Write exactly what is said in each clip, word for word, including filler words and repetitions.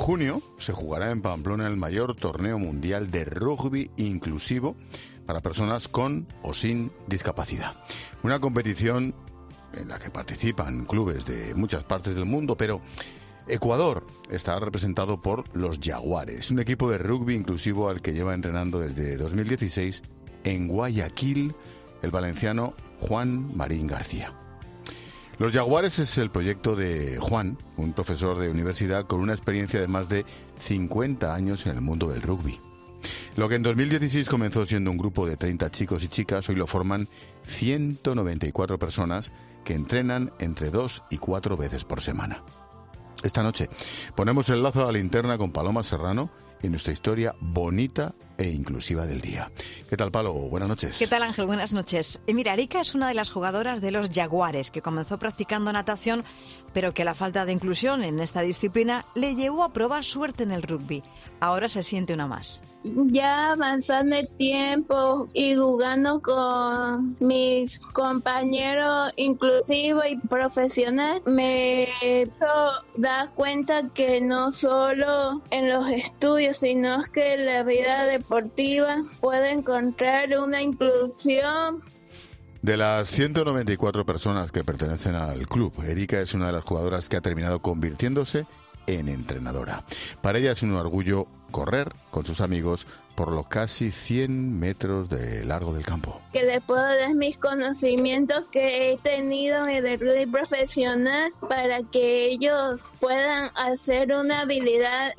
junio se jugará en Pamplona el mayor torneo mundial de rugby inclusivo para personas con o sin discapacidad. Una competición en la que participan clubes de muchas partes del mundo, pero Ecuador está representado por los Jaguares, un equipo de rugby inclusivo al que lleva entrenando desde dos mil dieciséis en Guayaquil el valenciano Juan Marín García. Los Jaguares es el proyecto de Juan, un profesor de universidad con una experiencia de más de cincuenta años en el mundo del rugby. Lo que en dos mil dieciséis comenzó siendo un grupo de treinta chicos y chicas, hoy lo forman ciento noventa y cuatro personas que entrenan entre dos y cuatro veces por semana. Esta noche ponemos el lazo a la linterna con Paloma Serrano en nuestra historia bonita e inclusiva del día. ¿Qué tal, Palo? Buenas noches. ¿Qué tal, Ángel? Buenas noches. Mira, Erika es una de las jugadoras de los Jaguares que comenzó practicando natación, pero que la falta de inclusión en esta disciplina le llevó a probar suerte en el rugby. Ahora se siente una más. Ya avanzando el tiempo y jugando con mis compañeros inclusivos y profesionales, me da cuenta que no solo en los estudios, sino que en la vida deportiva puedo encontrar una inclusión. De las ciento noventa y cuatro personas que pertenecen al club, Erika es una de las jugadoras que ha terminado convirtiéndose en entrenadora. Para ella es un orgullo correr con sus amigos por los casi cien metros de largo del campo. Que les puedo dar mis conocimientos que he tenido en el rugby profesional para que ellos puedan hacer una habilidad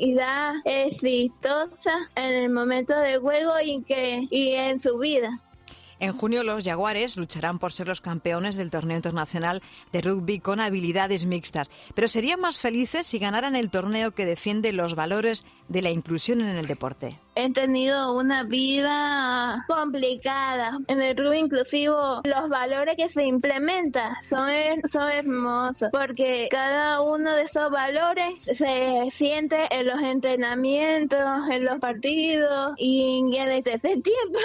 exitosa en el momento de juego y, que, y en su vida. En junio los Jaguares lucharán por ser los campeones del torneo internacional de rugby con habilidades mixtas, pero serían más felices si ganaran el torneo que defiende los valores de la inclusión en el deporte. He tenido una vida complicada. En el rugby inclusivo los valores que se implementan son, son hermosos, porque cada uno de esos valores se siente en los entrenamientos, en los partidos y desde ese tiempo.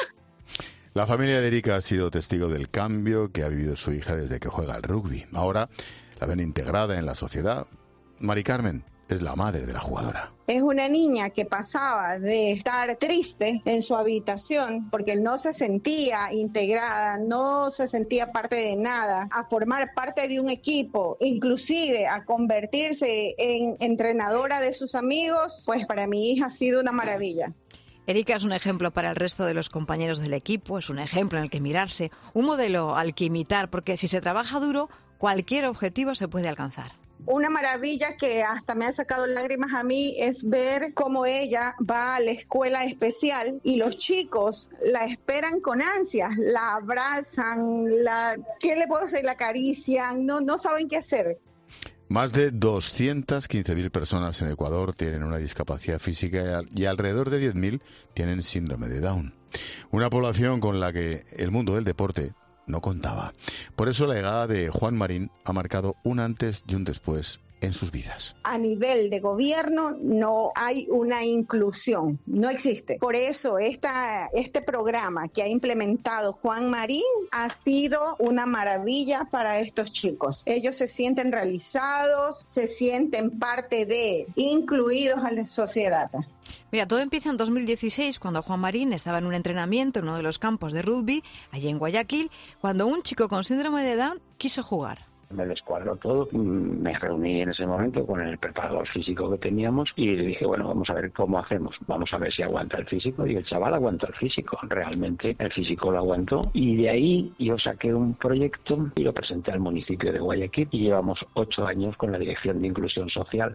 La familia de Erika ha sido testigo del cambio que ha vivido su hija desde que juega al rugby. Ahora la ven integrada en la sociedad. Mari Carmen es la madre de la jugadora. Es una niña que pasaba de estar triste en su habitación porque no se sentía integrada, no se sentía parte de nada, a formar parte de un equipo, inclusive a convertirse en entrenadora de sus amigos. Pues para mi hija ha sido una maravilla. Erika es un ejemplo para el resto de los compañeros del equipo, es un ejemplo en el que mirarse, un modelo al que imitar, porque si se trabaja duro, cualquier objetivo se puede alcanzar. Una maravilla que hasta me ha sacado lágrimas a mí es ver cómo ella va a la escuela especial y los chicos la esperan con ansias, la abrazan, la, ¿qué le puedo decir? La acarician, no, no saben qué hacer. Más de doscientas quince mil personas en Ecuador tienen una discapacidad física y alrededor de diez mil tienen síndrome de Down. Una población con la que el mundo del deporte no contaba. Por eso la llegada de Juan Marín ha marcado un antes y un después en sus vidas. A nivel de gobierno no hay una inclusión, no existe. Por eso esta, este programa que ha implementado Juan Marín ha sido una maravilla para estos chicos. Ellos se sienten realizados, se sienten parte de, incluidos a la sociedad. Mira, todo empieza en dos mil dieciséis, cuando Juan Marín estaba en un entrenamiento en uno de los campos de rugby, allí en Guayaquil, cuando un chico con síndrome de Down quiso jugar. Me descuadró todo, me reuní en ese momento con el preparador físico que teníamos y le dije, bueno, vamos a ver cómo hacemos, vamos a ver si aguanta el físico, y el chaval aguantó el físico, realmente el físico lo aguantó, y de ahí yo saqué un proyecto y lo presenté al municipio de Guayaquil y llevamos ocho años con la Dirección de Inclusión Social.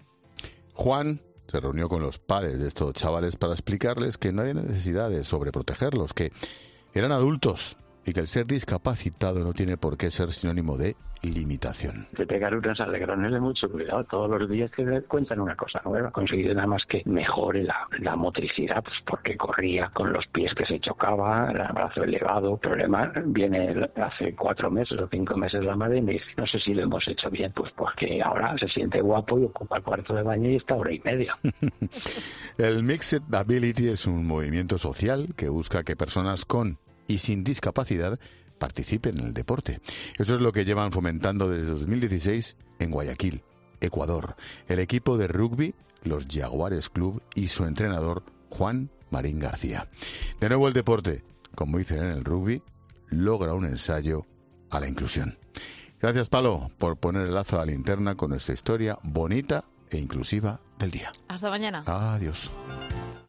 Juan se reunió con los padres de estos chavales para explicarles que no había necesidad de sobreprotegerlos, que eran adultos y que el ser discapacitado no tiene por qué ser sinónimo de limitación. De pegar unos alegrones de mucho cuidado todos los días que me cuentan una cosa nueva. Conseguido nada más que mejore la, la motricidad, pues porque corría con los pies que se chocaba, el brazo elevado. El problema viene hace cuatro meses o cinco meses la madre y me dice, no sé si lo hemos hecho bien, pues porque ahora se siente guapo y ocupa el cuarto de baño y está hora y media. El Mixed Ability es un movimiento social que busca que personas con y sin discapacidad participen en el deporte. Eso es lo que llevan fomentando desde dos mil dieciséis en Guayaquil. Ecuador, el equipo de rugby, los Jaguares Club, y su entrenador, Juan Marín García. De nuevo el deporte, como dicen en el rugby, logra un ensayo a la inclusión. Gracias, Palo, por poner el lazo a la linterna con nuestra historia bonita e inclusiva del día. Hasta mañana. Adiós.